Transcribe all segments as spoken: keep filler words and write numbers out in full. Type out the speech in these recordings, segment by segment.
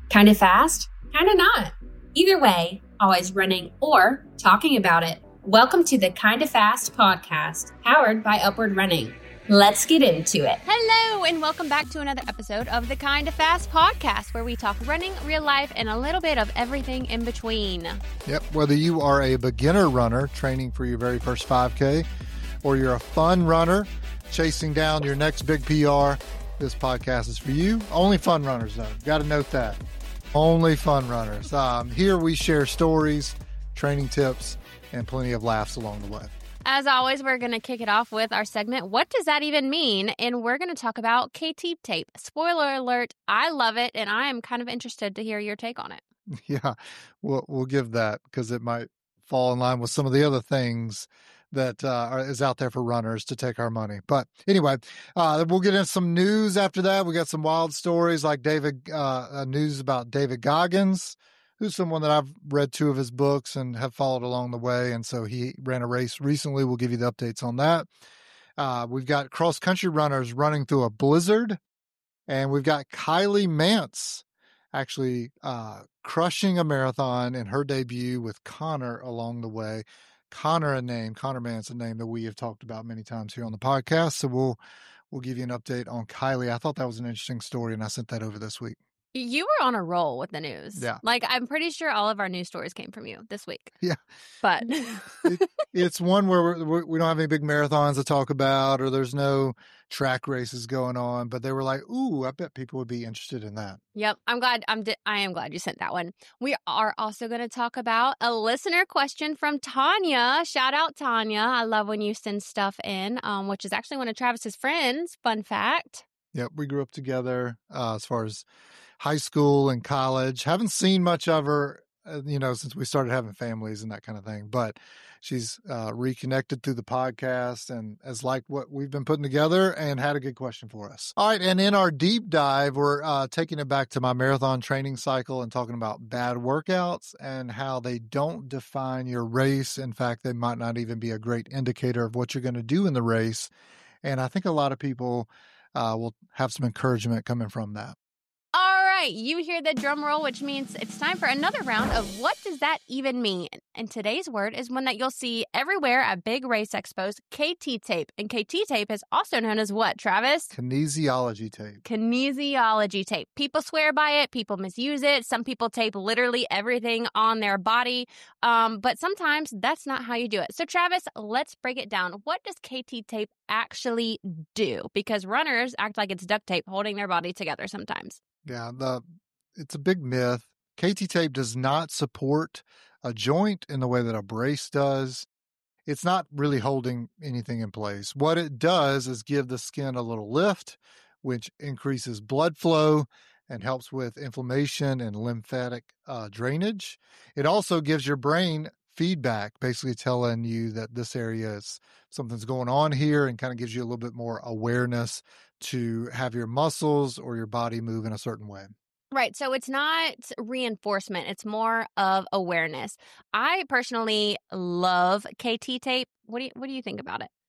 Kind of fast, kind of not. Either way, always running or talking about it. Welcome to the Kind of Fast podcast, powered by Upward Running. Let's get into it. Hello, and welcome back to another episode of the Kind of Fast podcast, where we talk running, real life, and a little bit of everything in between. Yep, whether you are a beginner runner training for your very first five K, or you're a fun runner chasing down your next big P R, this podcast is for you. Only fun runners, though. Got to note that. Only fun runners. Um, here we share stories, training tips, and plenty of laughs along the way. As always, we're going to kick it off with our segment, What Does That Even Mean? And we're going to talk about K T tape. Spoiler alert, I love it, and I am kind of interested to hear your take on it. Yeah, we'll, we'll give that because it might fall in line with some of the other things that uh, are, is out there for runners to take our money. But anyway, uh, we'll get into some news after that. We got some wild stories like David, uh, uh, news about David Goggins, who's someone that I've read two of his books and have followed along the way. And so he ran a race recently. We'll give you the updates on that. Uh, we've got cross-country runners running through a blizzard. And we've got Kylie Mance actually uh, crushing a marathon in her debut with Connor along the way. Connor, a name, Connor Mance, a name that we have talked about many times here on the podcast. So we'll we'll give you an update on Kylie. I thought that was an interesting story, and I sent that over this week. You were on a roll with the news. Yeah. Like, I'm pretty sure all of our news stories came from you this week. Yeah. But it, it's one where we're, we don't have any big marathons to talk about, or there's no track races going on, but they were like, ooh, I bet people would be interested in that. Yep. I'm glad. I'm di- I am glad you sent that one. We are also going to talk about a listener question from Tanya. Shout out, Tanya. I love when you send stuff in, um, which is actually one of Travis's friends. Fun fact. Yep. We grew up together uh, as far as high school and college. Haven't seen much of her, uh, you know, since we started having families and that kind of thing. But she's uh, reconnected through the podcast and has liked what we've been putting together and had a good question for us. All right. And in our deep dive, we're uh, taking it back to my marathon training cycle and talking about bad workouts and how they don't define your race. In fact, they might not even be a great indicator of what you're going to do in the race. And I think a lot of people uh, will have some encouragement coming from that. All right, you hear the drum roll, which means it's time for another round of What Does That Even Mean? And today's word is one that you'll see everywhere at big race expos, K T tape. And K T tape is also known as what, Travis? Kinesiology tape. Kinesiology tape. People swear by it. People misuse it. Some people tape literally everything on their body. Um, but sometimes that's not how you do it. So, Travis, let's break it down. What does K T tape actually do? Because runners act like it's duct tape holding their body together sometimes. Yeah, the it's a big myth. K T tape does not support a joint in the way that a brace does. It's not really holding anything in place. What it does is give the skin a little lift, which increases blood flow and helps with inflammation and lymphatic uh, drainage. It also gives your brain feedback, basically telling you that this area is something's going on here, and kind of gives you a little bit more awareness to have your muscles or your body move in a certain way. Right. So it's not reinforcement. It's more of awareness. I personally love K T tape. What do you, what do you think about it?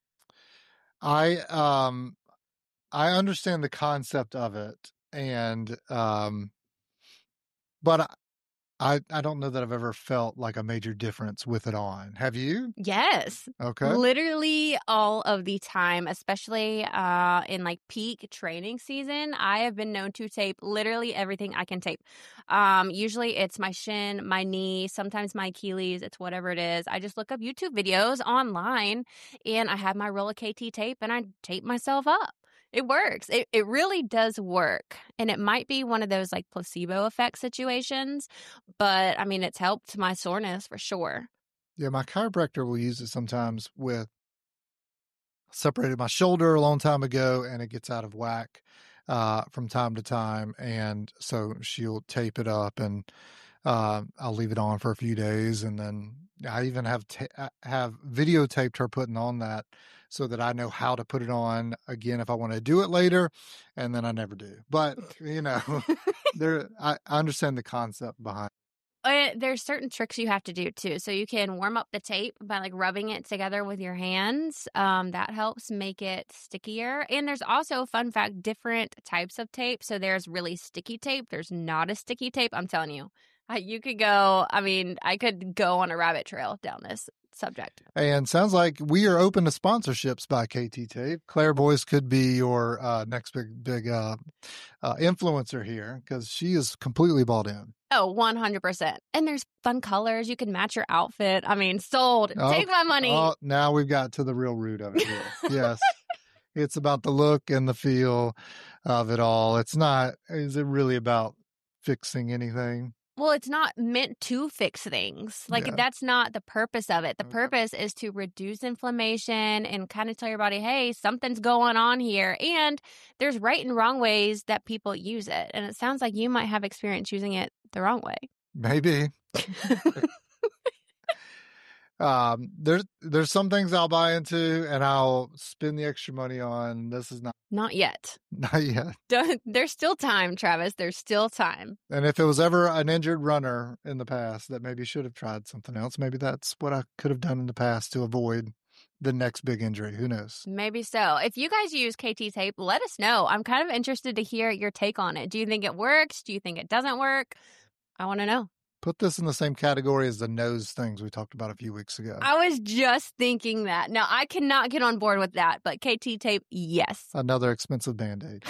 I um I understand the concept of it, and um but I, I I don't know that I've ever felt like a major difference with it on. Have you? Yes. Okay. Literally all of the time, especially uh, in like peak training season. I have been known to tape literally everything I can tape. Um, usually it's my shin, my knee, sometimes my Achilles. It's whatever it is. I just look up YouTube videos online and I have my roll of K T tape and I tape myself up. It works. It it really does work. And it might be one of those like placebo effect situations, but I mean, it's helped my soreness for sure. Yeah, my chiropractor will use it sometimes with separated my shoulder a long time ago and it gets out of whack uh, from time to time. And so she'll tape it up and uh, I'll leave it on for a few days. And then I even have ta- have videotaped her putting on that so that I know how to put it on again if I want to do it later. And then I never do. But, you know, there I, I understand the concept behind it. Uh, there's certain tricks you have to do too. So you can warm up the tape by like rubbing it together with your hands. Um, that helps make it stickier. And there's also, fun fact, different types of tape. So there's really sticky tape. There's not a sticky tape. I'm telling you, I, you could go, I mean, I could go on a rabbit trail down this subject. And sounds like we are open to sponsorships by K T Tape. Claire Boyce could be your uh, next big, big uh, uh, influencer here because she is completely bought in. Oh, one hundred percent. And there's fun colors. You can match your outfit. I mean, sold. Oh, Take my money. Oh, now we've got to the real root of it here. Yes. It's about the look and the feel of it all. It's not, is it really about fixing anything? Well, it's not meant to fix things. Like, Yeah. that's not the purpose of it. The Okay. purpose is to reduce inflammation and kind of tell your body, hey, something's going on here. And there's right and wrong ways that people use it. And it sounds like you might have experience using it the wrong way. Maybe. Um, there's there's some things I'll buy into and I'll spend the extra money on. This is not Not yet. not yet. Don't- There's still time, Travis. There's still time. And if it was ever an injured runner in the past that maybe should have tried something else, maybe that's what I could have done in the past to avoid the next big injury. Who knows? Maybe so. If you guys use K T tape, let us know. I'm kind of interested to hear your take on it. Do you think it works? Do you think it doesn't work? I want to know. Put this in the same category as the nose things we talked about a few weeks ago. I was just thinking that. Now, I cannot get on board with that, but K T tape, yes. Another expensive Band-Aid.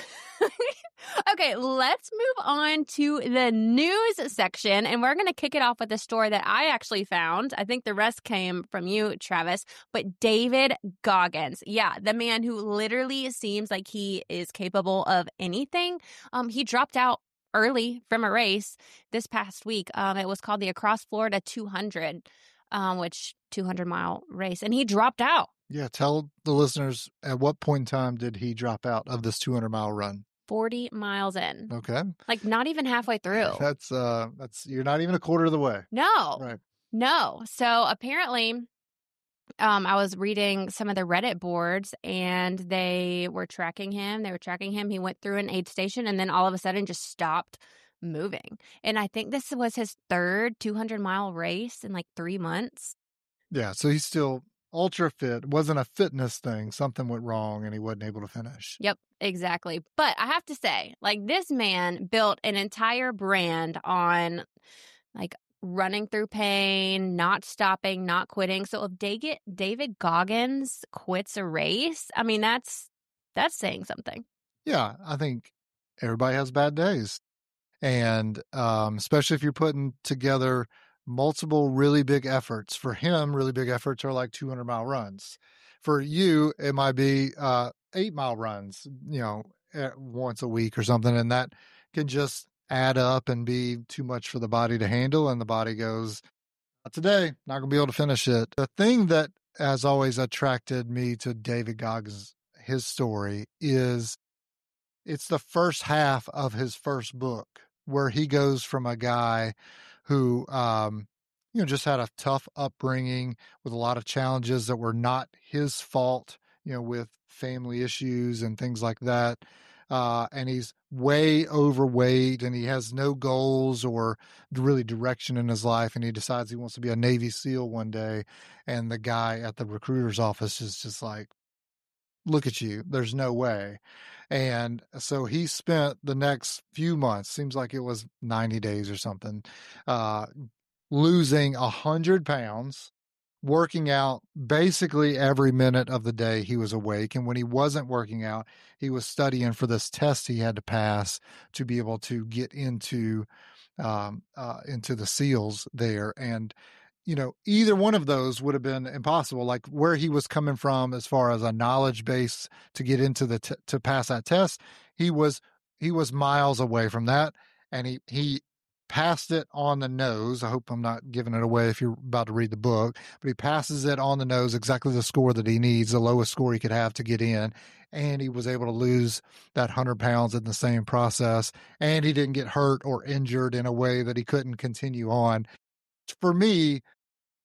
Okay, let's move on to the news section, and we're going to kick it off with a story that I actually found. I think the rest came from you, Travis, but David Goggins. Yeah, the man who literally seems like he is capable of anything. Um, he dropped out early from a race this past week. Um, it was called the Across Florida two hundred, um, which two hundred mile race, and he dropped out. Yeah, tell the listeners at what point in time did he drop out of this two hundred mile run? forty miles in. Okay. Like not even halfway through. That's uh that's you're not even a quarter of the way. No. Right. No. So apparently, um, I was reading some of the Reddit boards and they were tracking him. They were tracking him. He went through an aid station and then all of a sudden just stopped moving. And I think this was his third two hundred mile race in like three months. Yeah, so he's still ultra fit. It wasn't a fitness thing. Something went wrong and he wasn't able to finish. Yep, exactly. But I have to say, like, this man built an entire brand on like running through pain, not stopping, not quitting. So if David David Goggins quits a race, I mean, that's that's saying something. Yeah, I think everybody has bad days. And um, especially if you're putting together multiple really big efforts. For him, really big efforts are like two hundred mile runs. For you, it might be uh, eight mile runs, you know, once a week or something. And that can just add up and be too much for the body to handle. And the body goes, not today, not going to be able to finish it. The thing that has always attracted me to David Goggins, his story, is it's the first half of his first book where he goes from a guy who, um, you know, just had a tough upbringing with a lot of challenges that were not his fault, you know, with family issues and things like that. Uh, and he's way overweight and he has no goals or really direction in his life. And he decides he wants to be a Navy SEAL one day. And the guy at the recruiter's office is just like, look at you. There's no way. And so he spent the next few months, seems like it was ninety days or something, uh, losing a hundred pounds, working out basically every minute of the day he was awake. And when he wasn't working out, he was studying for this test he had to pass to be able to get into, um, uh, into the SEALs there. And, you know, either one of those would have been impossible. Like where he was coming from as far as a knowledge base to get into the, t- to pass that test, he was, he was miles away from that. And he, he passed it on the nose. I hope I'm not giving it away if you're about to read the book, but he passes it on the nose, exactly the score that he needs, the lowest score he could have to get in. And he was able to lose that hundred pounds in the same process. And he didn't get hurt or injured in a way that he couldn't continue on. For me,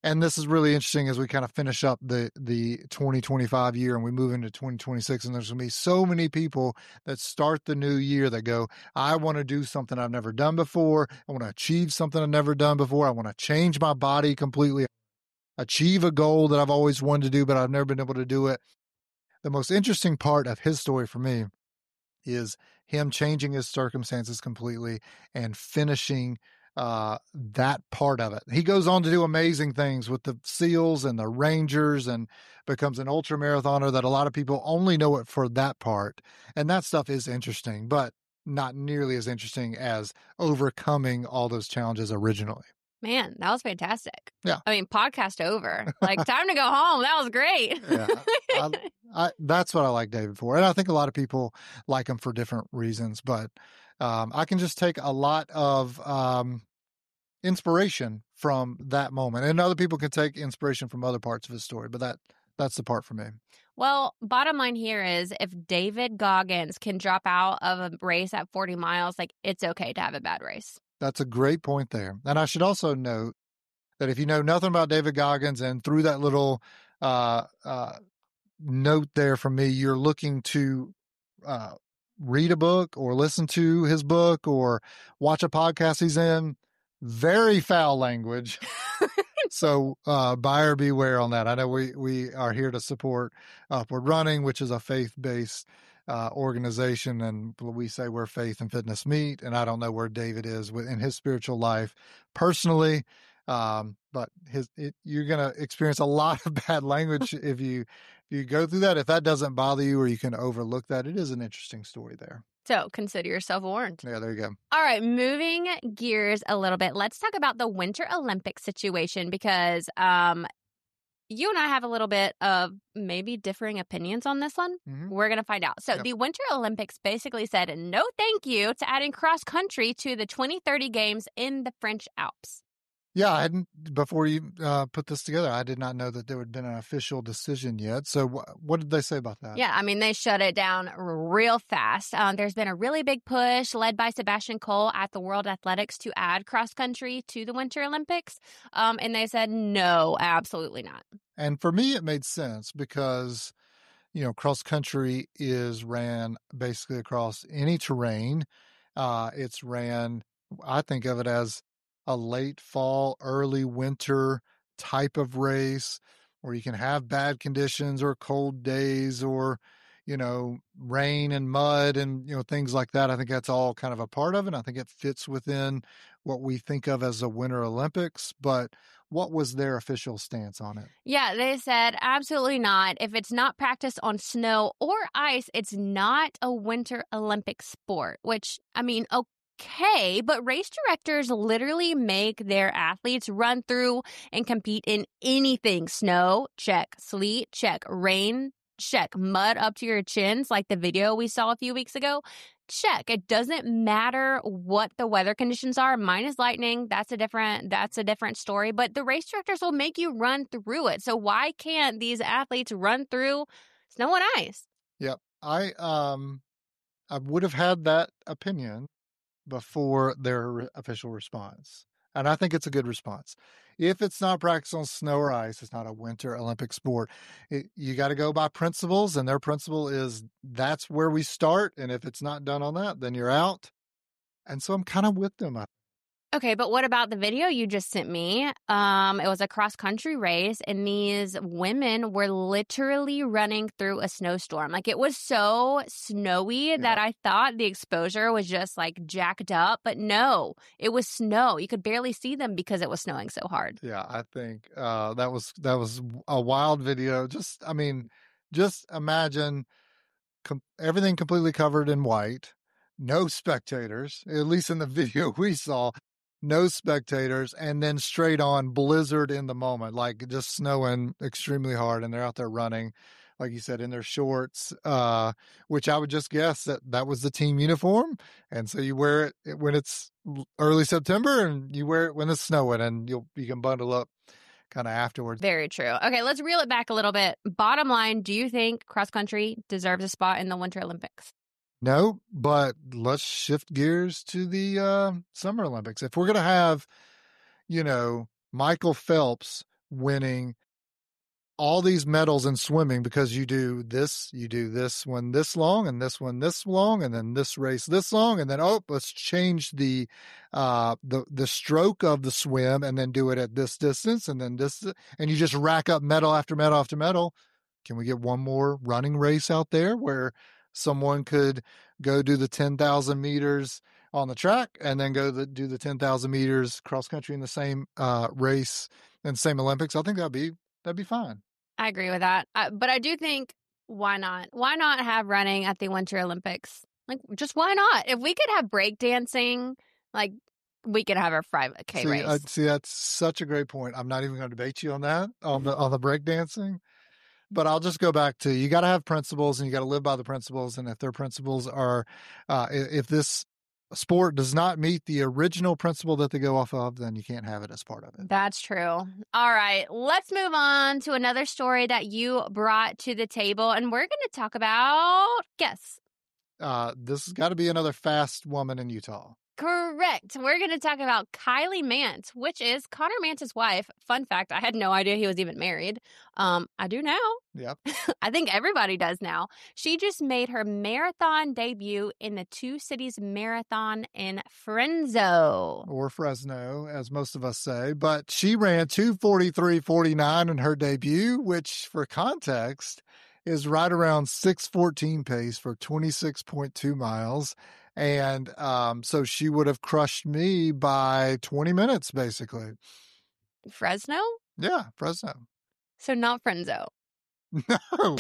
and this is really interesting as we kind of finish up the, the twenty twenty-five year and we move into twenty twenty-six. And there's going to be so many people that start the new year that go, I want to do something I've never done before. I want to achieve something I've never done before. I want to change my body completely, achieve a goal that I've always wanted to do, but I've never been able to do it. The most interesting part of his story for me is him changing his circumstances completely and finishing uh, that part of it. He goes on to do amazing things with the SEALs and the Rangers and becomes an ultra marathoner that a lot of people only know it for that part. And that stuff is interesting, but not nearly as interesting as overcoming all those challenges originally. Man, that was fantastic. Yeah. I mean, podcast over. Like, time to go home. That was great. Yeah. I, I, that's what I like David for. And I think a lot of people like him for different reasons, but um, I can just take a lot of um, inspiration from that moment. And other people can take inspiration from other parts of his story, but that that's the part for me. Well, bottom line here is if David Goggins can drop out of a race at forty miles, like, it's okay to have a bad race. That's a great point there. And I should also note that if you know nothing about David Goggins and through that little uh, uh, note there from me, you're looking to uh, read a book or listen to his book or watch a podcast he's in, very foul language. So uh, buyer beware on that. I know we, we are here to support Upward Running, which is a faith-based uh, organization, and we say where faith and fitness meet. And I don't know where David is in his spiritual life personally, um, but his it, you're going to experience a lot of bad language if you if you go through that. If that doesn't bother you or you can overlook that, it is an interesting story there. So consider yourself warned. Yeah, there you go. All right, moving gears a little bit. Let's talk about the Winter Olympics situation because um, you and I have a little bit of maybe differing opinions on this one. Mm-hmm. We're going to find out. So yep. The Winter Olympics basically said no thank you to adding cross country to the twenty thirty games in the French Alps. Yeah, I hadn't, before you uh, put this together, I did not know that there had been an official decision yet. So wh- what did they say about that? Yeah, I mean, they shut it down real fast. Um, there's been a really big push led by Sebastian Coe at the World Athletics to add cross country to the Winter Olympics. Um, and they said, no, absolutely not. And for me, it made sense because, you know, cross country is ran basically across any terrain. Uh, it's ran, I think of it as a late fall, early winter type of race where you can have bad conditions or cold days or, you know, rain and mud and, you know, things like that. I think that's all kind of a part of it. I think it fits within what we think of as the Winter Olympics. But what was their official stance on it? Yeah, they said absolutely not. If it's not practiced on snow or ice, it's not a Winter Olympic sport, which, I mean, okay. Okay, but race directors literally make their athletes run through and compete in anything. Snow, check. Sleet, check. Rain, check. Mud up to your chins, like the video we saw a few weeks ago, check. It doesn't matter what the weather conditions are, minus lightning. That's a different, that's a different story, but the race directors will make you run through it. So why can't these athletes run through snow and ice? Yep. I, um, I would have had that opinion before their re- official response. And I think it's a good response. If it's not practiced on snow or ice, it's not a Winter Olympic sport. It, you got to go by principles, and their principle is that's where we start. And if it's not done on that, then you're out. And so I'm kind of with them. Okay, but what about the video you just sent me? Um, it was a cross-country race, and these women were literally running through a snowstorm. Like, it was so snowy yeah. that I thought the exposure was just, like, jacked up. But no, it was snow. You could barely see them because it was snowing so hard. Yeah, I think uh, that was that was a wild video. Just, I mean, just imagine com- everything completely covered in white, no spectators, at least in the video we saw. No spectators, and then straight on blizzard in the moment, like just snowing extremely hard, and they're out there running, like you said, in their shorts, uh, which I would just guess that that was the team uniform. And so you wear it when it's early September, and you wear it when it's snowing, and you'll you can bundle up kind of afterwards. Very true. Okay, let's reel it back a little bit. Bottom line, do you think cross country deserves a spot in the Winter Olympics? No, but let's shift gears to the uh, Summer Olympics. If we're going to have, you know, Michael Phelps winning all these medals in swimming because you do this, you do this one this long and this one this long, and then this race this long, and then, oh, let's change the, uh, the, the stroke of the swim and then do it at this distance and then this, and you just rack up medal after medal after medal. Can we get one more running race out there where someone could go do the ten thousand meters on the track and then go the, do the ten thousand meters cross country in the same, uh, race and same Olympics? I think that'd be, that'd be fine. I agree with that. Uh, but I do think, why not? Why not have running at the Winter Olympics? Like, just why not? If we could have breakdancing, like, we could have our five K see, race. Uh, see, that's such a great point. I'm not even going to debate you on that, on the, on the breakdancing. But I'll just go back to, you got to have principles and you got to live by the principles. And if their principles are, uh, if this sport does not meet the original principle that they go off of, then you can't have it as part of it. That's true. All right, let's move on to another story that you brought to the table, and we're going to talk about, guess. Uh, this has got to be another fast woman in Utah. Correct. We're going to talk about Kylie Mance, which is Connor Mance's wife. Fun fact, I had no idea he was even married. Um, I do now. Yep. I think everybody does now. She just made her marathon debut in the Two Cities Marathon in Frenzo. Or Fresno, as most of us say. But she ran two forty-three forty-nine in her debut, which, for context, is right around six fourteen pace for twenty-six point two miles. And um, so she would have crushed me by twenty minutes, basically. Fresno? Yeah, Fresno. So not Frenzo. No.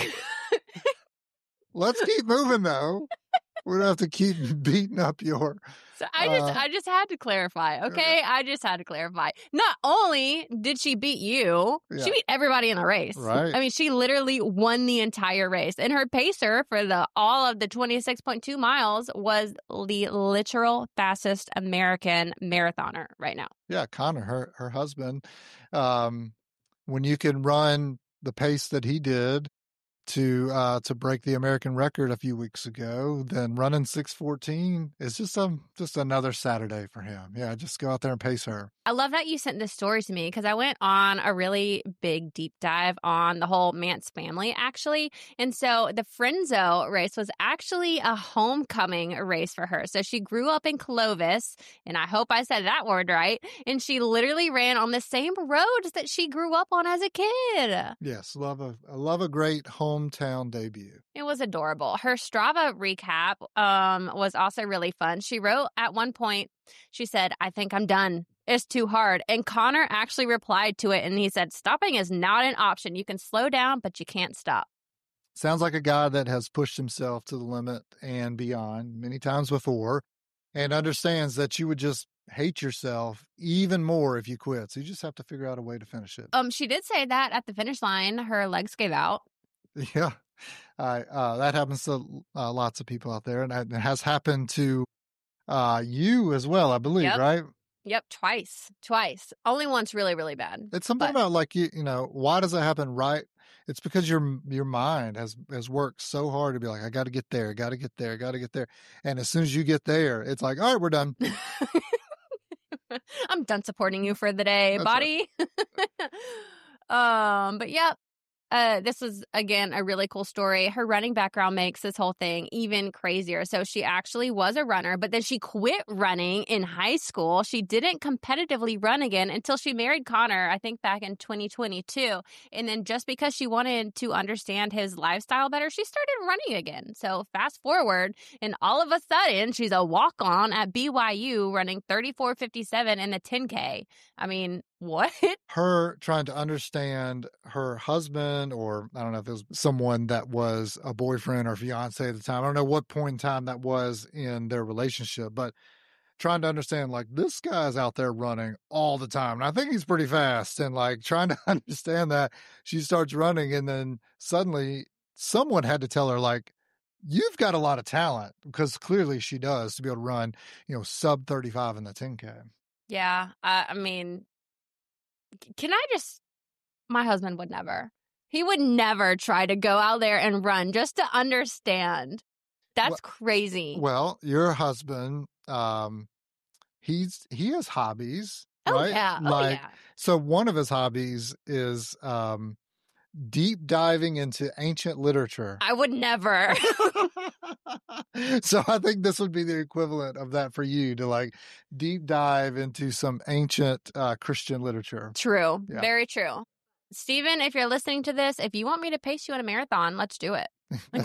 Let's keep moving, though. We're gonna have to keep beating up your. So I just, uh, I just had to clarify. Okay, I just had to clarify. Not only did she beat you, Yeah. she beat everybody in the race. Right. I mean, she literally won the entire race, and her pacer for the all of the twenty-six point two miles was the literal fastest American marathoner right now. Yeah, Connor, her her husband. Um, when you can run the pace that he did to uh to break the American record a few weeks ago, then running six fourteen is just um just another Saturday for him. Yeah, just go out there and pace her. I love that you sent this story to me because I went on a really big deep dive on the whole Mance family, actually. And so the Frenzo race was actually a homecoming race for her. So she grew up in Clovis, and I hope I said that word right. And she literally ran on the same roads that she grew up on as a kid. Yes, love a I love a great hometown debut. It was adorable. Her Strava recap um, was also really fun. She wrote at one point, she said, "I think I'm done. It's too hard." And Connor actually replied to it, and he said, "Stopping is not an option. You can slow down, but you can't stop." Sounds like a guy that has pushed himself to the limit and beyond many times before, and understands that you would just hate yourself even more if you quit. So you just have to figure out a way to finish it. Um, she did say that at the finish line, her legs gave out. Yeah, uh, uh, that happens to uh, lots of people out there, and it has happened to uh, you as well, I believe, Yep. right? Yep, twice, twice. Only once really, really bad. It's something But- about like you, you know, why does that happen? Right? It's because your your mind has has worked so hard to be like, I got to get there, got to get there, got to get there, and as soon as you get there, it's like, all right, we're done. I'm done supporting you for the day, That's body. um, but yeah, uh, this was again a really cool story. Her running background makes this whole thing even crazier. So she actually was a runner, but then she quit running in high school. She didn't competitively run again until she married Connor, I think back in twenty twenty-two. And then just because she wanted to understand his lifestyle better, she started running again. So fast forward, and all of a sudden, she's a walk-on at B Y U running thirty-four fifty-seven in the ten K. I mean, what? Her trying to understand her husband, or I don't know if it was someone that was a boyfriend or fiance at the time. I don't know what point in time that was in their relationship, but trying to understand, like, this guy's out there running all the time. And I think he's pretty fast. And like trying to understand that, she starts running, and then suddenly someone had to tell her, like, you've got a lot of talent, because clearly she does, to be able to run, you know, sub thirty-five in the ten K. Yeah, uh, I mean, can I just, my husband would never. He would never try to go out there and run just to understand. That's Well- crazy. Well, your husband, um, he's he has hobbies, Oh, right? yeah. Oh, Like, yeah. so one of his hobbies is um, deep diving into ancient literature. I would never. So I think this would be the equivalent of that for you, to like deep dive into some ancient uh, Christian literature. True. Yeah. Very true. Stephen, if you're listening to this, if you want me to pace you in a marathon, let's do it.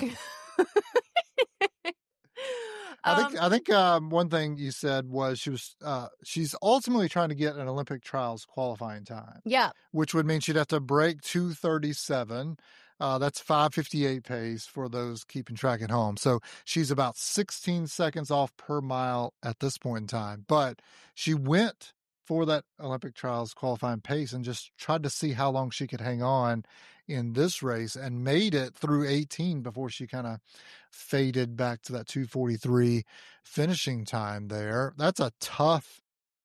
I Um, think I think um, one thing you said was she was uh, she's ultimately trying to get an Olympic trials qualifying time, yeah. which would mean she'd have to break two thirty-seven. Uh, that's five fifty-eight pace for those keeping track at home. So she's about sixteen seconds off per mile at this point in time. But she went for that Olympic trials qualifying pace and just tried to see how long she could hang on in this race, and made it through eighteen before she kind of faded back to that two forty-three finishing time there. That's a tough,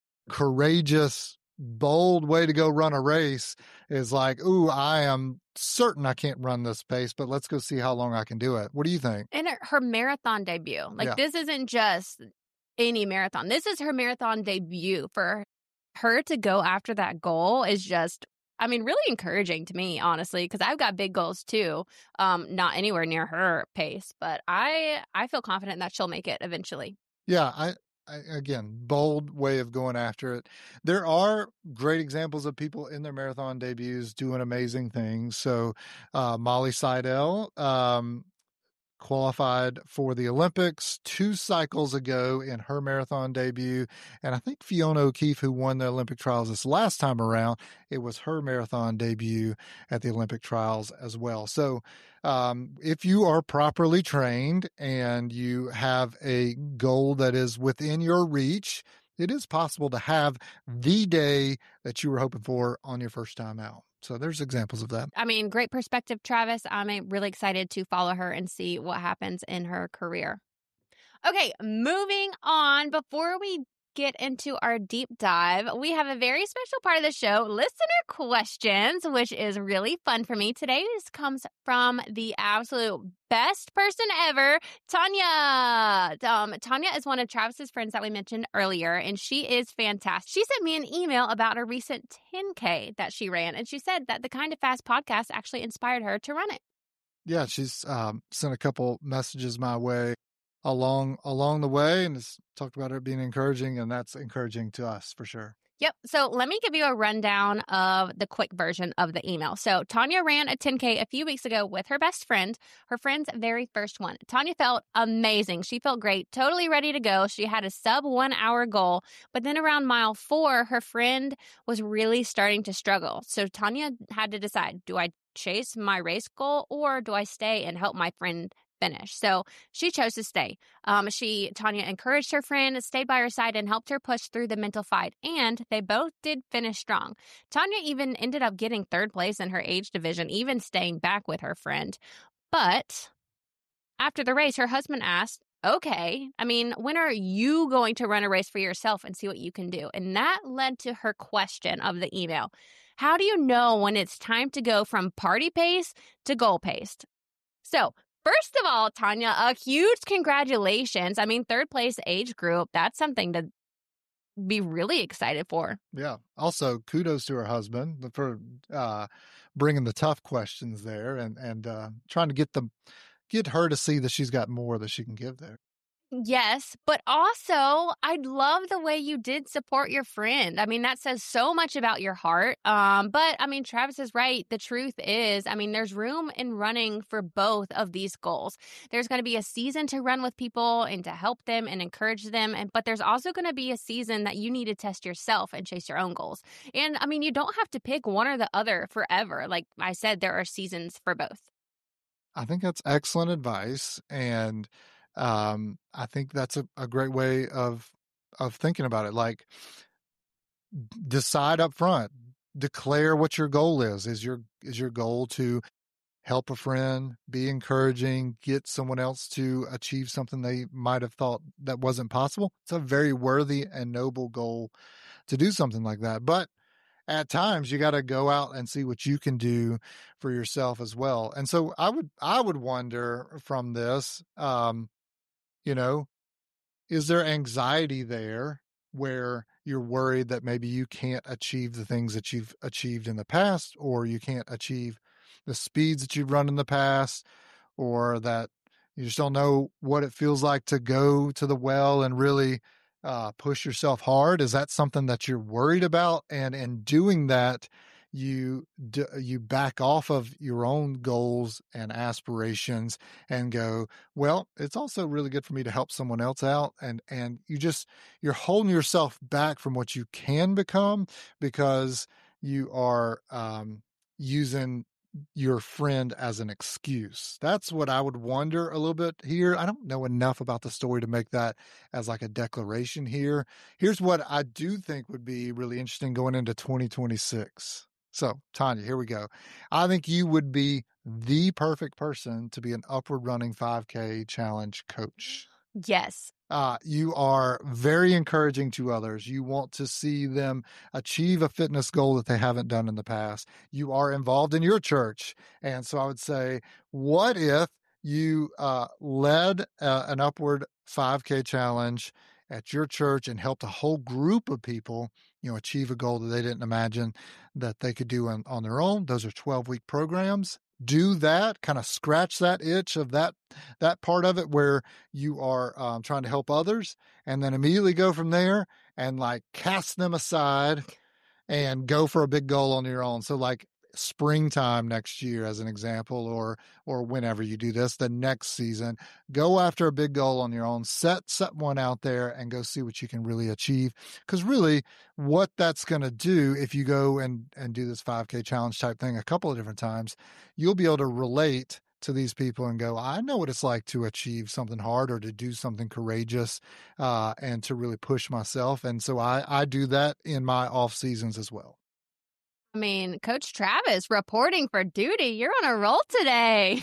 courageous, bold way to go run a race. Is like, ooh, I am certain I can't run this pace, but let's go see how long I can do it. What do you think? And her, her marathon debut. Like, Yeah. this isn't just any marathon. This is her marathon debut. For her to go after that goal is just, I mean, really encouraging to me, honestly, because I've got big goals too. Um, not anywhere near her pace, but I I feel confident that she'll make it eventually. Yeah, I, I again, bold way of going after it. There are great examples of people in their marathon debuts doing amazing things. So uh, Molly Seidel um, qualified for the Olympics two cycles ago in her marathon debut. And I think Fiona O'Keefe, who won the Olympic trials this last time around, it was her marathon debut at the Olympic trials as well. So um, if you are properly trained and you have a goal that is within your reach, it is possible to have the day that you were hoping for on your first time out. So there's examples of that. I mean, great perspective, Travis. I'm really excited to follow her and see what happens in her career. Okay, moving on. Before we get into our deep dive, we have a very special part of the show, listener questions, which is really fun for me. Today's comes from the absolute best person ever, Tanya. Um, Tanya is one of Travis's friends that we mentioned earlier, and she is fantastic. She sent me an email about a recent ten K that she ran, and she said that the Kind of Fast podcast actually inspired her to run it. Yeah, she's um, sent a couple messages my way along along the way, and has talked about it being encouraging, and that's encouraging to us for sure. Yep. So let me give you a rundown of the quick version of the email. So Tanya ran a ten K a few weeks ago with her best friend, her friend's very first one. Tanya felt amazing. She felt great, totally ready to go. She had a sub one hour goal, but then around mile four, her friend was really starting to struggle. So Tanya had to decide, do I chase my race goal or do I stay and help my friend finish? So she chose to stay. Um, she, Tanya encouraged her friend, stayed by her side, and helped her push through the mental fight. And they both did finish strong. Tanya even ended up getting third place in her age division, even staying back with her friend. But after the race, her husband asked, okay, I mean, when are you going to run a race for yourself and see what you can do? And that led to her question of the email. How do you know when it's time to go from party pace to goal pace? So, first of all, Tanya, a huge congratulations. I mean, third place age group, that's something to be really excited for. Yeah. Also, kudos to her husband for uh, bringing the tough questions there and and uh, trying to get them, get her to see that she's got more that she can give there. Yes, but also I'd love the way you did support your friend. I mean, that says so much about your heart. Um, but I mean, Travis is right. The truth is, I mean, there's room in running for both of these goals. There's going to be a season to run with people and to help them and encourage them. And but there's also going to be a season that you need to test yourself and chase your own goals. And I mean, you don't have to pick one or the other forever. Like I said, there are seasons for both. I think that's excellent advice. And Um, I think that's a, a great way of of thinking about it. Like, decide up front, declare what your goal is. Is your is your goal to help a friend, be encouraging, get someone else to achieve something they might have thought that wasn't possible? It's a very worthy and noble goal to do something like that. But at times you got to go out and see what you can do for yourself as well. And so I would I would wonder from this, um, you know, is there anxiety there where you're worried that maybe you can't achieve the things that you've achieved in the past, or you can't achieve the speeds that you've run in the past, or that you just don't know what it feels like to go to the well and really uh, push yourself hard. Is that something that you're worried about? And in doing that, you d- you back off of your own goals and aspirations and go, well, it's also really good for me to help someone else out. And, and you just, you're holding yourself back from what you can become because you are um, using your friend as an excuse. That's what I would wonder a little bit here. I don't know enough about the story to make that as like a declaration here. Here's what I do think would be really interesting going into twenty twenty-six. So, Tanya, here we go. I think you would be the perfect person to be an Upward Running five K Challenge coach. Yes. Uh, you are very encouraging to others. You want to see them achieve a fitness goal that they haven't done in the past. You are involved in your church. And so I would say, what if you uh, led uh, an Upward five K challenge at your church and helped a whole group of people, you know, achieve a goal that they didn't imagine that they could do on, on their own? Those are twelve-week programs. Do that, kind of scratch that itch of that that part of it where you are um, trying to help others, and then immediately go from there and like cast them aside and go for a big goal on your own. So like springtime next year, as an example, or or whenever you do this, the next season, go after a big goal on your own, set set one out there and go see what you can really achieve. Because really what that's going to do, if you go and and do this five K challenge type thing a couple of different times, you'll be able to relate to these people and go, I know what it's like to achieve something hard or to do something courageous uh, and to really push myself. And so I, I do that in my off seasons as well. I mean, Coach Travis reporting for duty. You're on a roll today.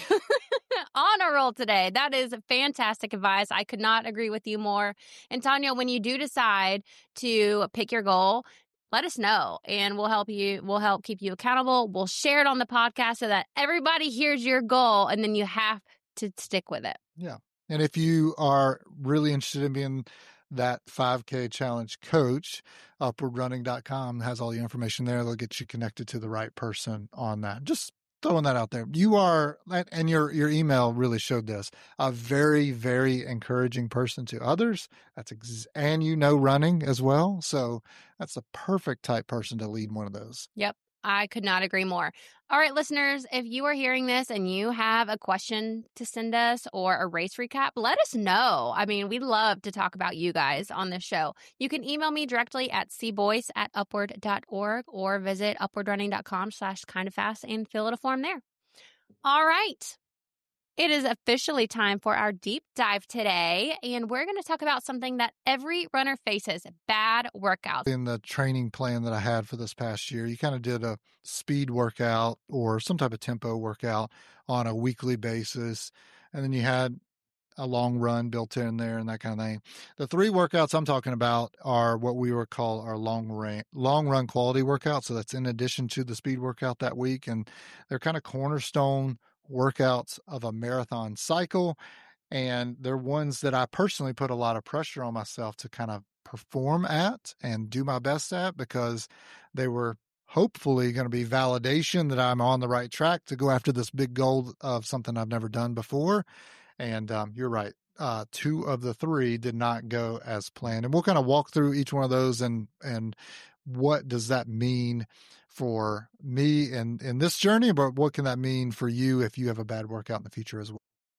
On a roll today. That is fantastic advice. I could not agree with you more. And Tanya, when you do decide to pick your goal, let us know and we'll help you. We'll help keep you accountable. We'll share it on the podcast so that everybody hears your goal and then you have to stick with it. Yeah. And if you are really interested in being that five K challenge coach, upward running dot com has all the information there. They'll get you connected to the right person on that. Just throwing that out there. You are, and your, your email really showed this, a very, very encouraging person to others. That's, ex- and you know, running as well. So that's the perfect type person to lead one of those. Yep. I could not agree more. All right, listeners, if you are hearing this and you have a question to send us or a race recap, let us know. I mean, we love to talk about you guys on this show. You can email me directly at cboyce at upward dot org or visit upward running dot com slash kind of fast and fill out a form there. All right. It is officially time for our deep dive today, and we're going to talk about something that every runner faces, bad workouts. In the training plan that I had for this past year, you kind of did a speed workout or some type of tempo workout on a weekly basis, and then you had a long run built in there and that kind of thing. The three workouts I'm talking about are what we would call our long run, long run quality workout. So that's in addition to the speed workout that week, and they're kind of cornerstone workouts of a marathon cycle. And they're ones that I personally put a lot of pressure on myself to kind of perform at and do my best at, because they were hopefully going to be validation that I'm on the right track to go after this big goal of something I've never done before. And um, you're right. Uh, two of the three did not go as planned. And we'll kind of walk through each one of those and, and what does that mean for me in, in this journey, but what can that mean for you if you have a bad workout in the future as well?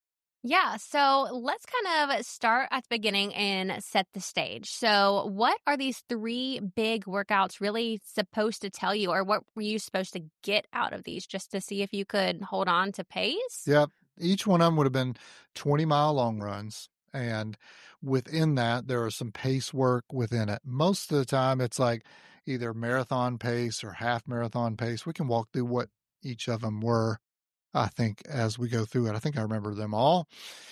Yeah, so let's kind of start at the beginning and set the stage. So what are these three big workouts really supposed to tell you, or what were you supposed to get out of these just to see if you could hold on to pace? Yep. Each one of them would have been twenty mile long runs. And within that, there are some pace work within it. Most of the time, it's like either marathon pace or half marathon pace. We can walk through what each of them were, I think, as we go through it. I think I remember them all.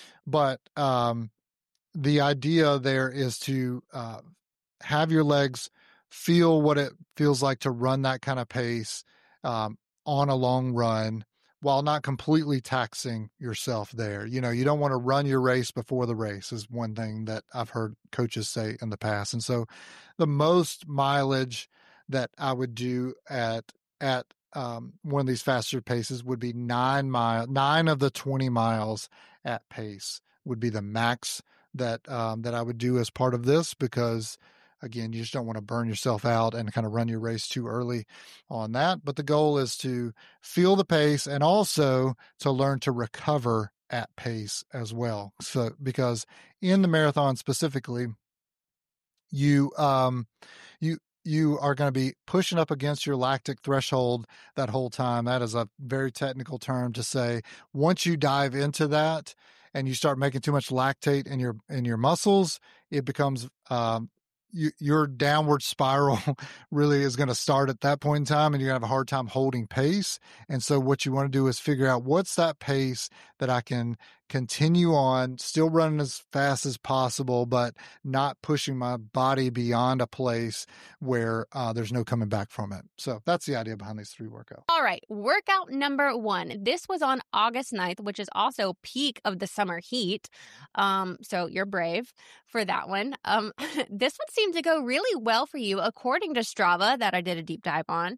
But um, the idea there is to uh, have your legs feel what it feels like to run that kind of pace um, on a long run while not completely taxing yourself there. You know, you don't want to run your race before the race is one thing that I've heard coaches say in the past. And so the most mileage that I would do at, at, um, one of these faster paces would be nine mile, nine of the twenty miles at pace would be the max that, um, that I would do as part of this, because again, you just don't want to burn yourself out and kind of run your race too early on that. But the goal is to feel the pace and also to learn to recover at pace as well. So, because in the marathon specifically, you, um, you, you are going to be pushing up against your lactic threshold that whole time. That is a very technical term to say once you dive into that and you start making too much lactate in your, in your muscles, it becomes, um, You, your downward spiral really is going to start at that point in time, and you're going to have a hard time holding pace. And so what you want to do is figure out what's that pace that I can continue on, still running as fast as possible, but not pushing my body beyond a place where uh, there's no coming back from it. So that's the idea behind these three workouts. All right. Workout number one. This was on August ninth, which is also peak of the summer heat. Um, so you're brave for that one. Um, this one seemed to go really well for you, according to Strava, that I did a deep dive on.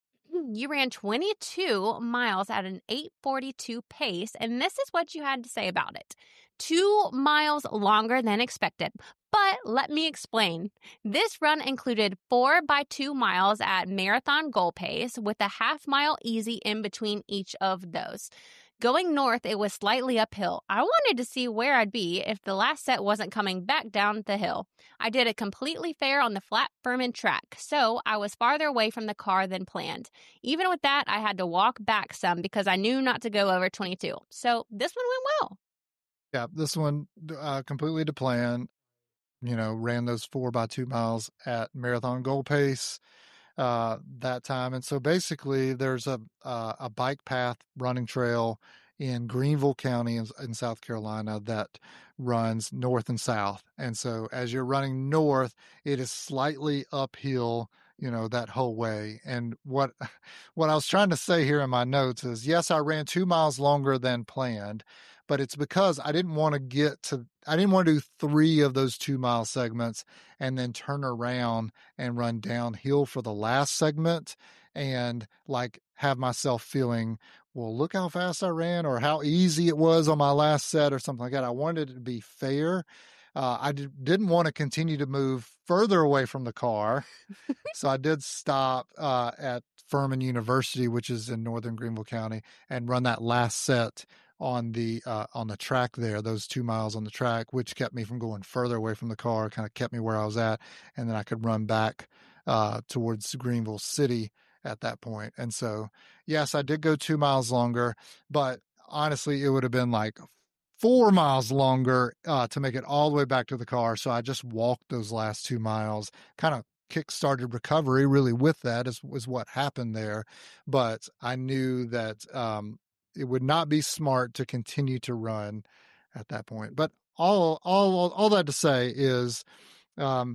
You ran twenty-two miles at an eight forty-two pace, and this is what you had to say about it. Two miles longer than expected. But let me explain. This run included four by two miles at marathon goal pace with a half mile easy in between each of those. Going north, it was slightly uphill. I wanted to see where I'd be if the last set wasn't coming back down the hill. I did it completely fair on the flat Furman track, so I was farther away from the car than planned. Even with that, I had to walk back some because I knew not to go over twenty-two. So this one went well. Yeah, this one uh, completely to plan. You know, ran those four by two miles at marathon goal pace uh, that time. And so basically there's a, uh, a bike path running trail in Greenville County in, in South Carolina that runs north and south. And so as you're running north, it is slightly uphill, you know, that whole way. And what, what I was trying to say here in my notes is, yes, I ran two miles longer than planned, but it's because I didn't want to get to, I didn't want to do three of those two mile segments and then turn around and run downhill for the last segment and like have myself feeling, well, look how fast I ran or how easy it was on my last set or something like that. I wanted it to be fair. Uh, I did, didn't want to continue to move further away from the car. So I did stop uh, at Furman University, which is in northern Greenville County, and run that last set on the uh, on the track there, those two miles on the track, which kept me from going further away from the car, kind of kept me where I was at, and then I could run back uh, towards Greenville City at that point. And so, yes, I did go two miles longer, but honestly, it would have been like four miles longer uh, to make it all the way back to the car. So I just walked those last two miles, kind of kick-started recovery really with that is, was what happened there. But I knew that um, it would not be smart to continue to run at that point. But all, all, all that to say is um,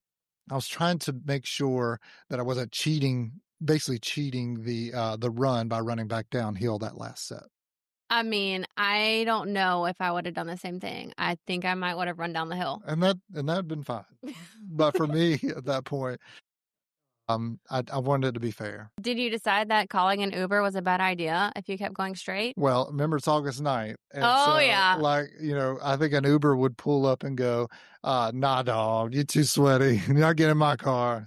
I was trying to make sure that I wasn't cheating, basically cheating the, uh, the run by running back downhill that last set. I mean, I don't know if I would have done the same thing. I think I might would have run down the hill. And that, and that'd been fine. But for me at that point, um, I, I wanted it to be fair. Did you decide that calling an Uber was a bad idea if you kept going straight? Well, remember it's August ninth. And oh, so, yeah. Like, you know, I think an Uber would pull up and go, uh, nah, dog, you're too sweaty. You're not getting in my car.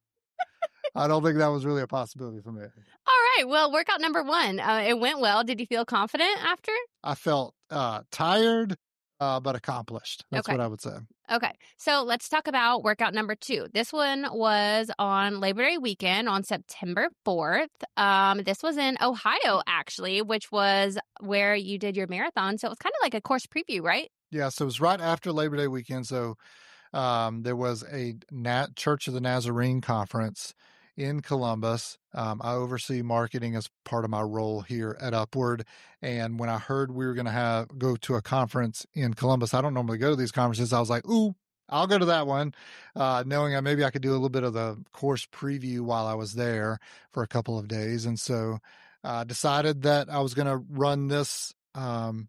I don't think that was really a possibility for me. All right. Well, workout number one, uh, it went well. Did you feel confident after? I felt uh, tired, uh, but accomplished. That's okay. what I would say. Okay. So let's talk about workout number two. This one was on Labor Day weekend on September fourth. Um, this was in Ohio, actually, which was where you did your marathon. So it was kind of like a course preview, right? Yeah. So it was right after Labor Day weekend. So um, there was a Nat- Church of the Nazarene conference in Columbus. Um, I oversee marketing as part of my role here at Upward. And when I heard we were going to have go to a conference in Columbus, I don't normally go to these conferences. I was like, ooh, I'll go to that one, uh, knowing that maybe I could do a little bit of the course preview while I was there for a couple of days. And so I decided that I was going to run this, um,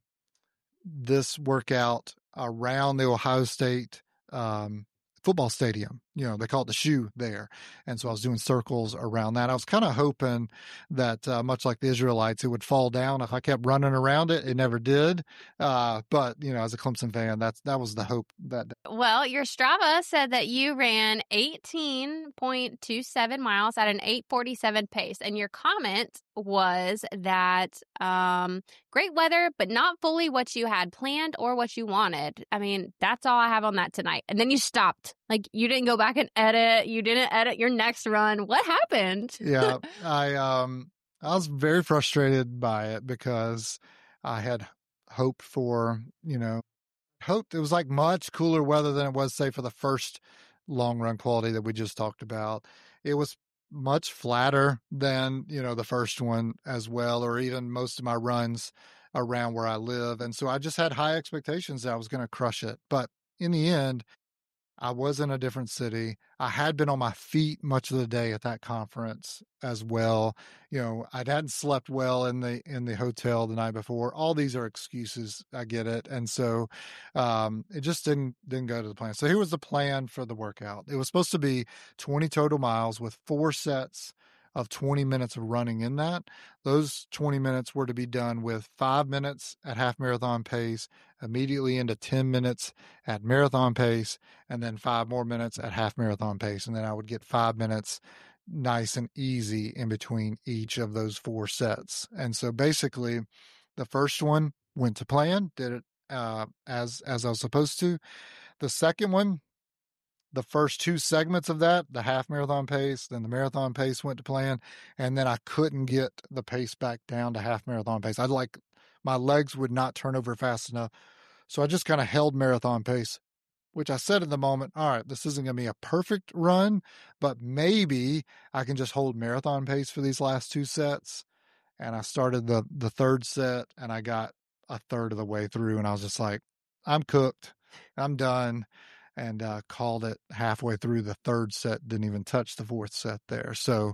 this workout around the Ohio State, um, football stadium. You know, they call it the shoe there. And so I was doing circles around that. I was kind of hoping that, uh, much like the Israelites, it would fall down if I kept running around it. It never did. Uh, but, you know, as a Clemson fan, that's, that was the hope that. Well, your Strava said that you ran eighteen point two seven miles at an eight forty-seven pace. And your comment was that, um, great weather, but not fully what you had planned or what you wanted. I mean, that's all I have on that tonight. And then you stopped. Like, you didn't go back and edit. You didn't edit your next run. What happened? Yeah, I um I was very frustrated by it because I had hoped for, you know, hoped it was like much cooler weather than it was, say, for the first long run quality that we just talked about. It was much flatter than, you know, the first one as well, or even most of my runs around where I live. And so I just had high expectations that I was going to crush it. But in the end, I was in a different city. I had been on my feet much of the day at that conference as well. You know, I hadn't slept well in the in the hotel the night before. All these are excuses. I get it. And so um, it just didn't didn't go to the plan. So here was the plan for the workout. It was supposed to be twenty total miles with four sets of twenty minutes of running in that. Those twenty minutes were to be done with five minutes at half marathon pace, immediately into ten minutes at marathon pace, and then five more minutes at half marathon pace. And then I would get five minutes nice and easy in between each of those four sets. And so basically the first one went to plan, did it uh, as, as I was supposed to. The second one, the first two segments of that, the half marathon pace, then the marathon pace went to plan. And then I couldn't get the pace back down to half marathon pace. I'd like, my legs would not turn over fast enough. So I just kind of held marathon pace, which I said in the moment, all right, this isn't going to be a perfect run, but maybe I can just hold marathon pace for these last two sets. And I started the, the third set and I got a third of the way through and I was just like, I'm cooked. I'm done. And uh, called it halfway through the third set, didn't even touch the fourth set there. So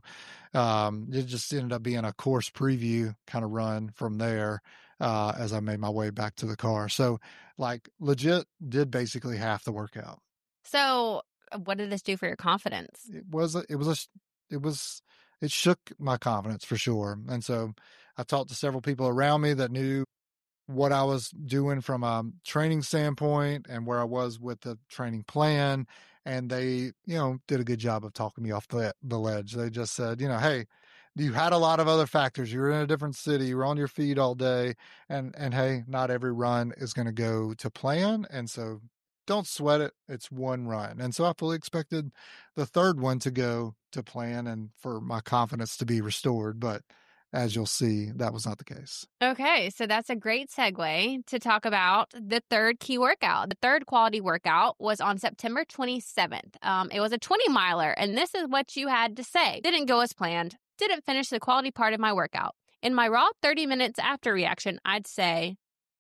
um, it just ended up being a course preview kind of run from there uh, as I made my way back to the car. So like legit did basically half the workout. So what did this do for your confidence? It was, a, it was, a, it was, it shook my confidence for sure. And so I talked to several people around me that knew what I was doing from a training standpoint and where I was with the training plan. And they, you know, did a good job of talking me off the, the ledge. They just said, you know, hey, you had a lot of other factors. You were in a different city. You were on your feet all day. And, and hey, not every run is going to go to plan. And so don't sweat it. It's one run. And so I fully expected the third one to go to plan and for my confidence to be restored. But as you'll see, that was not the case. Okay, so that's a great segue to talk about the third key workout. The third quality workout was on September twenty-seventh. Um, it was a twenty miler, and this is what you had to say. Didn't go as planned. Didn't finish the quality part of my workout. In my raw thirty minutes after reaction, I'd say,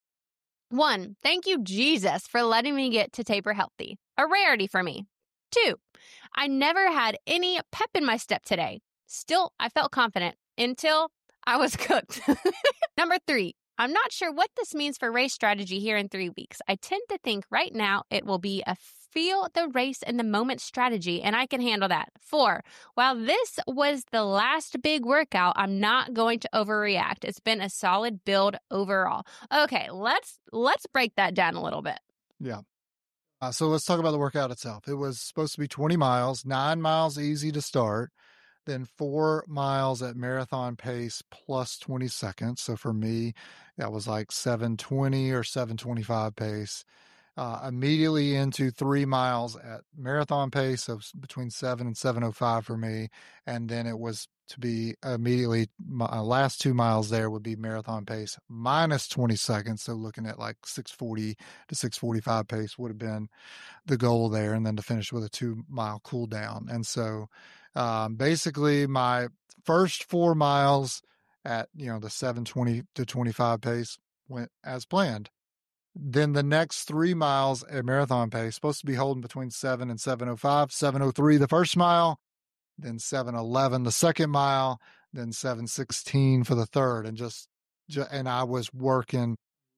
one, thank you, Jesus, for letting me get to taper healthy. A rarity for me. Two, I never had any pep in my step today. Still, I felt confident until I was cooked. Number three, I'm not sure what this means for race strategy here in three weeks. I tend to think right now it will be a feel the race in the moment strategy, and I can handle that. Four, while this was the last big workout, I'm not going to overreact. It's been a solid build overall. Okay, let's let's break that down a little bit. Yeah. Uh, so let's talk about the workout itself. It was supposed to be twenty miles, nine miles easy to start. Then four miles at marathon pace plus twenty seconds. So for me, that was like seven twenty or seven twenty-five pace. Uh, immediately into three miles at marathon pace, so between seven and seven oh five for me. And then it was to be immediately, my last two miles there would be marathon pace minus twenty seconds. So looking at like six forty to six forty-five pace would have been the goal there. And then to finish with a two mile cool down. And so um, basically my first four miles at, you know, the seven twenty to twenty-five pace went as planned. Then the next three miles at marathon pace, supposed to be holding between seven and seven oh five, seven oh three the first mile, then seven eleven the second mile, then seven sixteen for the third, and just, just and I was working.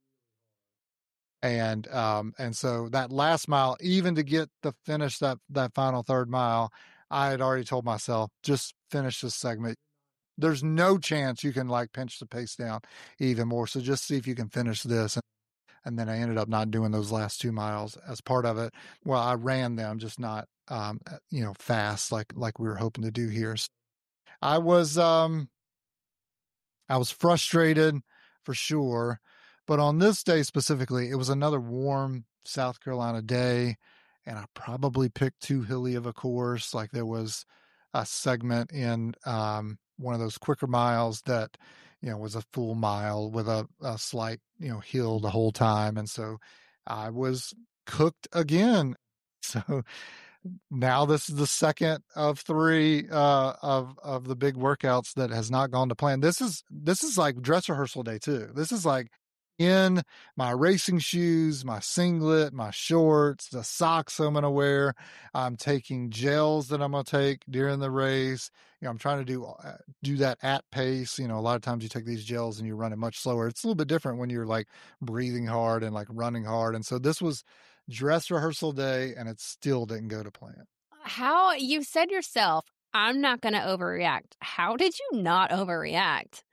And um and so that last mile, even to get to finish that that final third mile, I had already told myself, just finish this segment. There's no chance you can like pinch the pace down even more. So just see if you can finish this. And, and then I ended up not doing those last two miles as part of it. Well, I ran them, just not um you know fast like like we were hoping to do here. So I was um I was frustrated for sure. But on this day specifically, it was another warm South Carolina day, and I probably picked too hilly of a course. Like there was a segment in um, one of those quicker miles that, you know, was a full mile with a, a slight, you know, hill the whole time. And so I was cooked again. So now this is the second of three uh, of of the big workouts that has not gone to plan. This is this is like dress rehearsal day too. This is like in my racing shoes, my singlet, my shorts, the socks I'm going to wear. I'm taking gels that I'm going to take during the race. You know, I'm trying to do uh, do that at pace. You know, a lot of times you take these gels and you're running much slower. It's a little bit different when you're like breathing hard and like running hard. And so this was dress rehearsal day, and it still didn't go to plan. How you said yourself, I'm not going to overreact. How did you not overreact?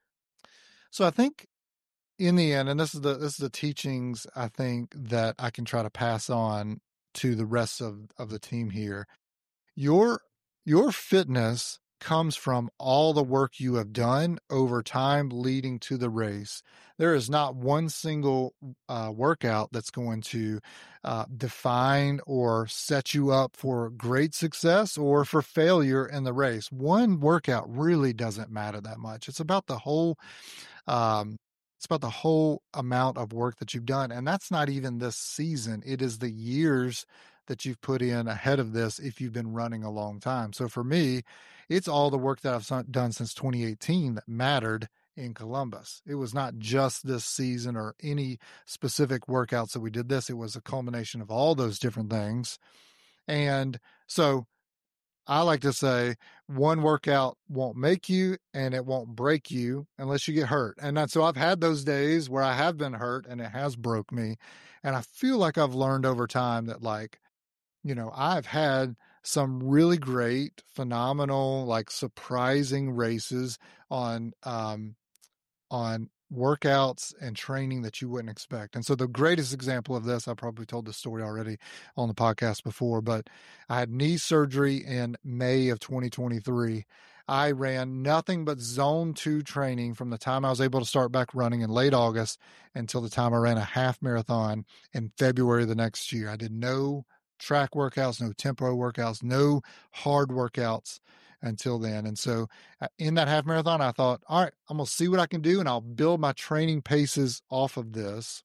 So I think in the end, and this is the this is the teachings I think that I can try to pass on to the rest of, of the team here. Your your fitness comes from all the work you have done over time leading to the race. There is not one single uh, workout that's going to uh, define or set you up for great success or for failure in the race. One workout really doesn't matter that much. It's about the whole um, it's about the whole amount of work that you've done. And that's not even this season. It is the years that you've put in ahead of this if you've been running a long time. So for me, it's all the work that I've done since twenty eighteen that mattered in Columbus. It was not just this season or any specific workouts that we did this. It was a culmination of all those different things. And so I like to say one workout won't make you and it won't break you unless you get hurt. And that, so I've had those days where I have been hurt and it has broke me. And I feel like I've learned over time that, like, you know, I've had some really great, phenomenal, like surprising races on, um, on workouts and training that you wouldn't expect. And so the greatest example of this, I probably told this story already on the podcast before, but I had knee surgery in May of twenty twenty-three. I ran nothing but zone two training from the time I was able to start back running in late August until the time I ran a half marathon in February of the next year. I did no track workouts, no tempo workouts, no hard workouts until then. And so in that half marathon, I thought, all right, I'm going to see what I can do and I'll build my training paces off of this.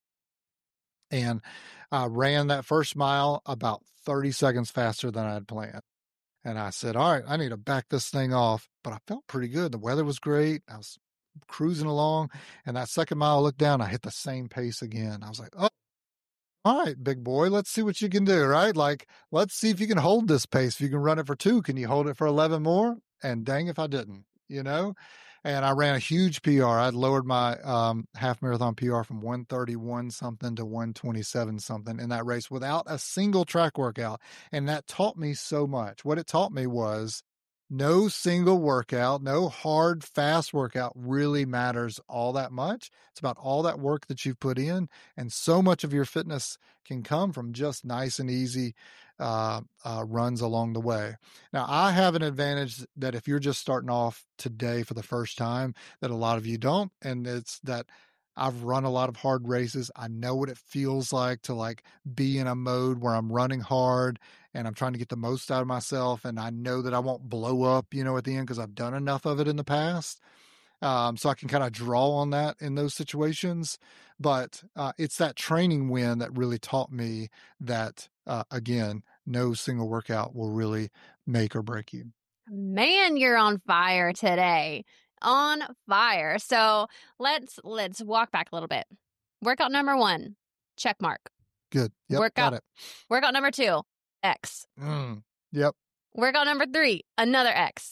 And I ran that first mile about thirty seconds faster than I had planned. And I said, all right, I need to back this thing off. But I felt pretty good. The weather was great. I was cruising along. And that second mile, I looked down, I hit the same pace again. I was like, oh, all right, big boy, let's see what you can do, right? Like, let's see if you can hold this pace. If you can run it for two, can you hold it for eleven more? And dang if I didn't, you know? And I ran a huge P R. I'd lowered my um, half marathon P R from one thirty-one something to one twenty-seven something in that race without a single track workout. And that taught me so much. What it taught me was no single workout, no hard, fast workout really matters all that much. It's about all that work that you've put in. And so much of your fitness can come from just nice and easy uh, uh, runs along the way. Now, I have an advantage that if you're just starting off today for the first time, that a lot of you don't. And it's that I've run a lot of hard races. I know what it feels like to like be in a mode where I'm running hard and I'm trying to get the most out of myself. And I know that I won't blow up, you know, at the end because I've done enough of it in the past. Um, so I can kind of draw on that in those situations. But uh, it's that training win that really taught me that, uh, again, no single workout will really make or break you. Man, you're on fire today. On fire. So let's let's walk back a little bit. Workout number one, check mark. Good. Yep, workout, got it. Workout number two, X. Mm, yep. Workout number three, another X.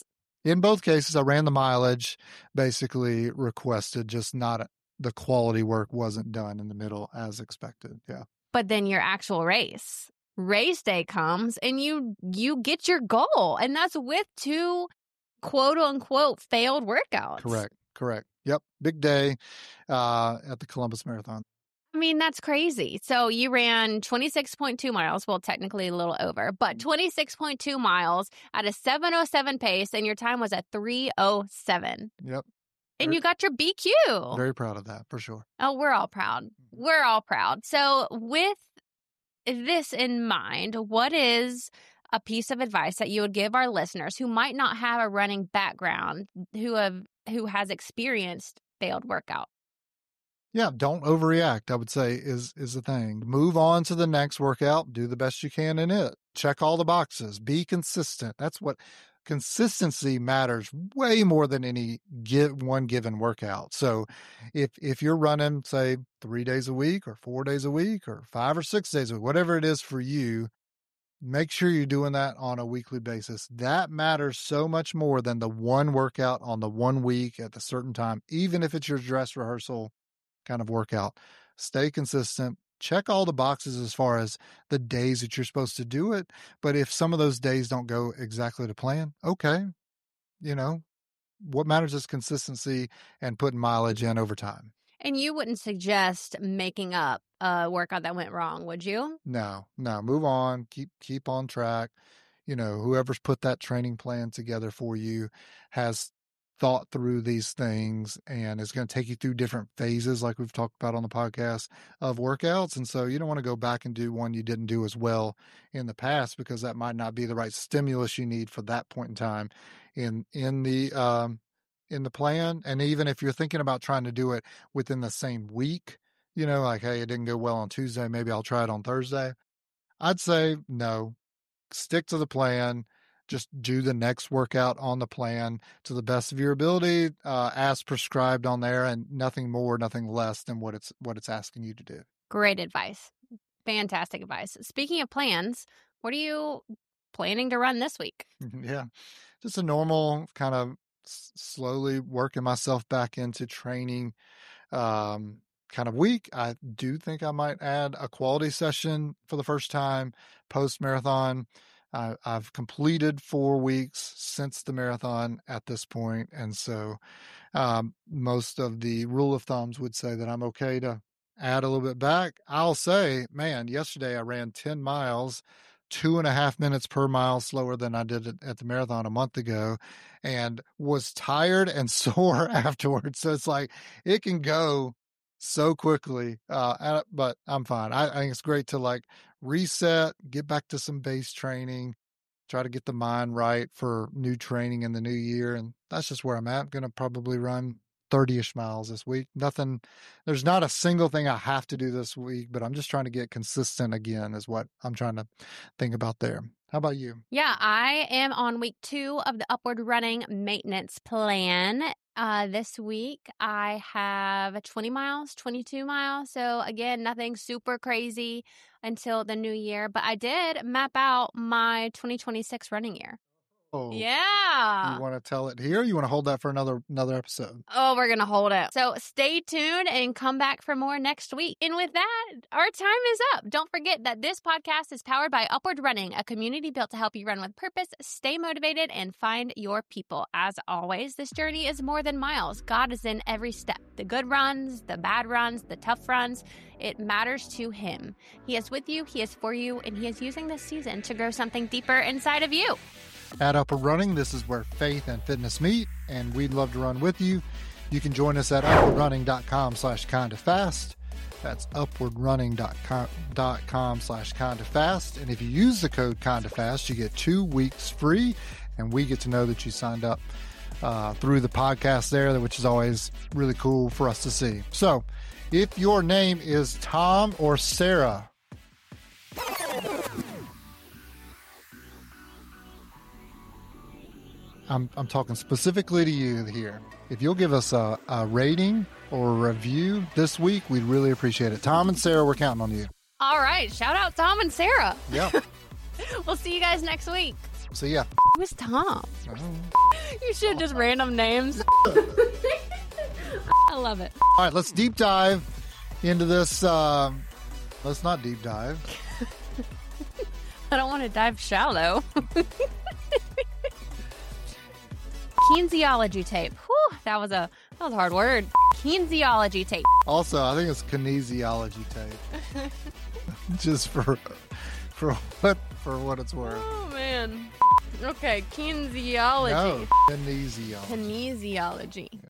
in both cases, I ran the mileage, basically requested, just not the quality work wasn't done in the middle as expected. Yeah. But then your actual race, race day comes and you you get your goal. And that's with two quote unquote failed workouts. Correct. Correct. Yep. Big day uh, at the Columbus Marathon. I mean, that's crazy. So you ran twenty-six point two miles. Well, technically a little over, but twenty-six point two miles at a seven oh seven pace, and your time was at three oh seven. Yep. And Very, you got your B Q. Very proud of that, for sure. Oh, we're all proud. We're all proud. So with this in mind, what is a piece of advice that you would give our listeners who might not have a running background, who have who has experienced failed workout? Yeah, don't overreact, I would say, is is the thing. Move on to the next workout. Do the best you can in it. Check all the boxes. Be consistent. That's what consistency matters way more than any give, one given workout. So if if you're running, say, three days a week or four days a week or five or six days a week, whatever it is for you, make sure you're doing that on a weekly basis. That matters so much more than the one workout on the one week at a certain time, even if it's your dress rehearsal kind of workout. Stay consistent. Check all the boxes as far as the days that you're supposed to do it. But if some of those days don't go exactly to plan, okay. You know, what matters is consistency and putting mileage in over time. And you wouldn't suggest making up a workout that went wrong, would you? No, no. Move on. Keep keep on track. You know, whoever's put that training plan together for you has thought through these things and is going to take you through different phases, like we've talked about on the podcast, of workouts. And so you don't want to go back and do one you didn't do as well in the past, because that might not be the right stimulus you need for that point in time in in the um in the plan. And even if you're thinking about trying to do it within the same week, you know, like, hey, it didn't go well on Tuesday, maybe I'll try it on Thursday. I'd say no, stick to the plan. Just do the next workout on the plan to the best of your ability, uh, as prescribed on there, and nothing more, nothing less than what it's what it's asking you to do. Great advice. Fantastic advice. Speaking of plans, what are you planning to run this week? Yeah, just a normal kind of s- slowly working myself back into training um, kind of week. I do think I might add a quality session for the first time post-marathon. I, I've completed four weeks since the marathon at this point, and so um, most of the rule of thumbs would say that I'm okay to add a little bit back. I'll say, man, yesterday I ran ten miles, two and a half minutes per mile slower than I did it at the marathon a month ago, and was tired and sore afterwards. So it's like it can go so quickly, uh, but I'm fine. I, I think it's great to like reset, get back to some base training, try to get the mind right for new training in the new year. And that's just where I'm at. I'm going to probably run thirty-ish miles this week. Nothing, there's not a single thing I have to do this week, but I'm just trying to get consistent again is what I'm trying to think about there. How about you? Yeah, I am on week two of the Upward Running maintenance plan. Uh, this week, I have twenty miles, twenty-two miles. So again, nothing super crazy until the new year. But I did map out my twenty twenty-six running year. Oh, yeah. You want to tell it here? Or you want to hold that for another another episode? Oh, we're going to hold it. So stay tuned and come back for more next week. And with that, our time is up. Don't forget that this podcast is powered by Upward Running, a community built to help you run with purpose, stay motivated, and find your people. As always, this journey is more than miles. God is in every step. The good runs, the bad runs, the tough runs. It matters to Him. He is with you, He is for you, and He is using this season to grow something deeper inside of you. At Upward Running, this is where faith and fitness meet, and we'd love to run with you. You can join us at upwardrunning.com slash kinda fast. That's upwardrunning.com slash kinda fast. And if you use the code kinda fast, you get two weeks free, and we get to know that you signed up uh, through the podcast there, which is always really cool for us to see. So if your name is Tom or Sarah, I'm I'm talking specifically to you here. If you'll give us a, a rating or a review this week, we'd really appreciate it. Tom and Sarah, we're counting on you. All right. Shout out Tom and Sarah. Yeah. We'll see you guys next week. See ya. Who's Tom? Oh. You should just random names. I love it. All right, let's deep dive into this. Um, let's not deep dive. I don't want to dive shallow. Kinesiology tape. Whew, that was a that was a hard word. Kinesiology tape. Also, I think it's kinesiology tape. Just for for what for what it's worth. Oh man. Okay, kinesiology. No, kinesiology. Kinesiology.